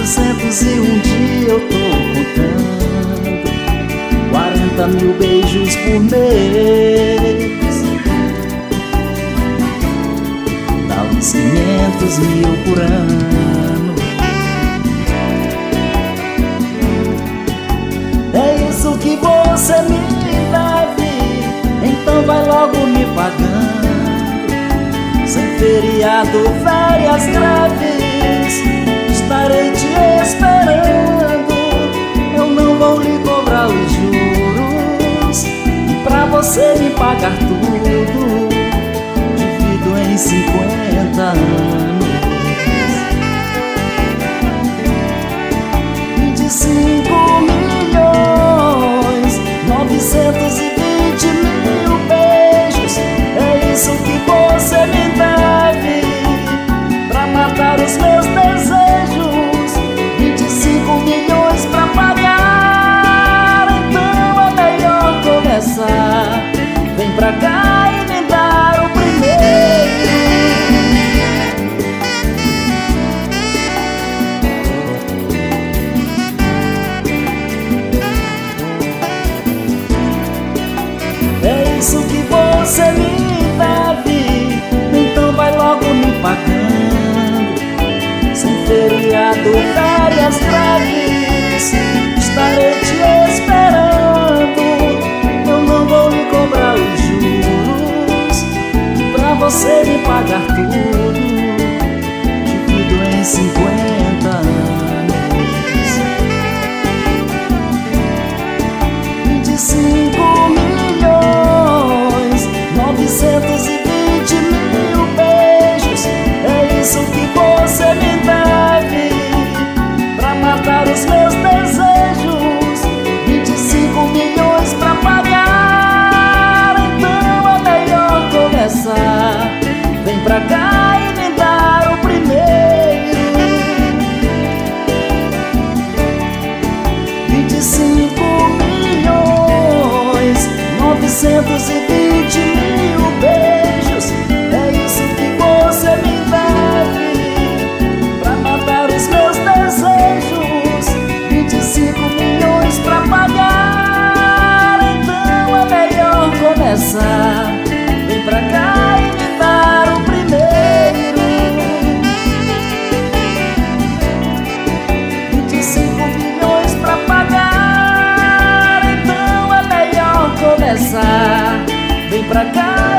401 dias eu tô contando, 40 mil beijos por mês, dá uns 500 mil por ano. É isso que você me deve, então vai logo me pagando. Sem feriado, férias greves, estarei te esperando. Eu não vou lhe cobrar os juros, e pra você me pagar tudo, divido em 50 anos. 25.920.000 beijos, é isso que você me deve, pra matar os meus desejos. 25 milhões pra pagar, então é melhor começar. Vem pra cá e me dar o primeiro. É isso que você me deve, então vai logo me pagando. Sem feriado, férias greves, estarei te esperando. Eu não vou lhe cobrar os juros, e pra você me pagar tudo, divido em 50 anos. 25.920.000 beijos, é isso que você me deve, pra matar os meus desejos. 25 milhões pra pagar, então é melhor começar. Vem pra cá e me dar o primeiro. 25.920.000 beijos, é isso que você me deve, pra matar os meus desejos. 25 milhões pra pagar, então é melhor começar. Vem pra cá e me dar o primeiro. 25 milhões pra pagar, então é melhor começar. Vem pra cá